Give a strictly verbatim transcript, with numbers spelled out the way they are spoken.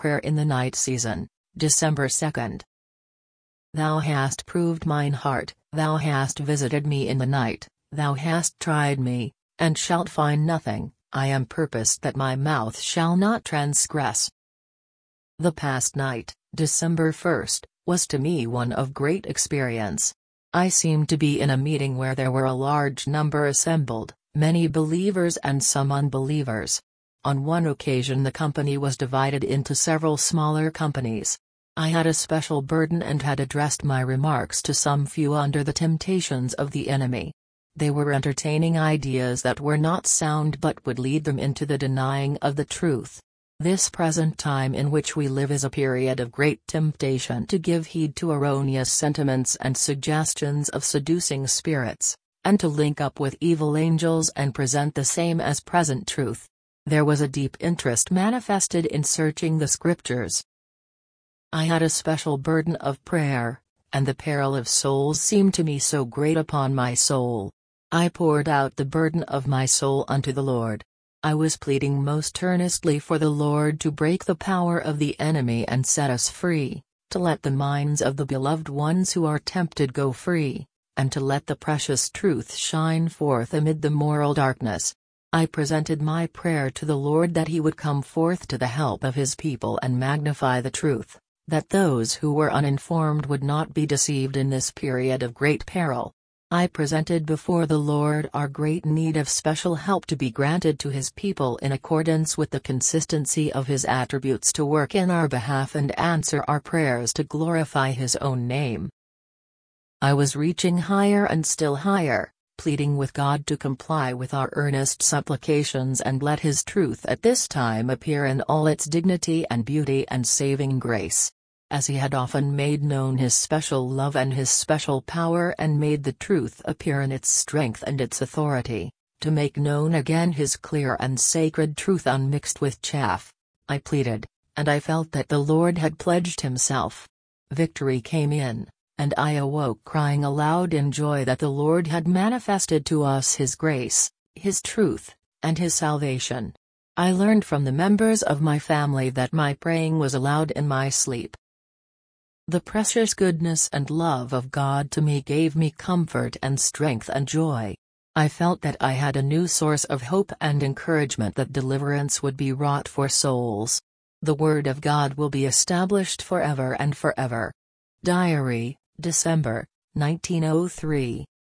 prayer in the night season, December second. Thou hast proved mine heart, thou hast visited me in the night, thou hast tried me, and shalt find nothing. I am purposed that my mouth shall not transgress. The past night, December first, was to me one of great experience. I seemed to be in a meeting where there were a large number assembled, many believers and some unbelievers. On one occasion the company was divided into several smaller companies. I had a special burden and had addressed my remarks to some few under the temptations of the enemy. They were entertaining ideas that were not sound but would lead them into the denying of the truth. This present time in which we live is a period of great temptation to give heed to erroneous sentiments and suggestions of seducing spirits, and to link up with evil angels and present the same as present truth. There was a deep interest manifested in searching the scriptures. I had a special burden of prayer, and the peril of souls seemed to me so great upon my soul. I poured out the burden of my soul unto the Lord. I was pleading most earnestly for the Lord to break the power of the enemy and set us free, to let the minds of the beloved ones who are tempted go free, and to let the precious truth shine forth amid the moral darkness. I presented my prayer to the Lord that He would come forth to the help of His people and magnify the truth, that those who were uninformed would not be deceived in this period of great peril. I presented before the Lord our great need of special help to be granted to His people in accordance with the consistency of His attributes to work in our behalf and answer our prayers to glorify His own name. I was reaching higher and still higher, pleading with God to comply with our earnest supplications and let His truth at this time appear in all its dignity and beauty and saving grace. As He had often made known His special love and His special power and made the truth appear in its strength and its authority, to make known again His clear and sacred truth unmixed with chaff, I pleaded, and I felt that the Lord had pledged Himself. Victory came in, and I awoke crying aloud in joy that the Lord had manifested to us His grace, His truth, and His salvation. I learned from the members of my family that my praying was allowed in my sleep. The precious goodness and love of God to me gave me comfort and strength and joy. I felt that I had a new source of hope and encouragement that deliverance would be wrought for souls. The Word of God will be established forever and forever. Diary, December, nineteen oh three.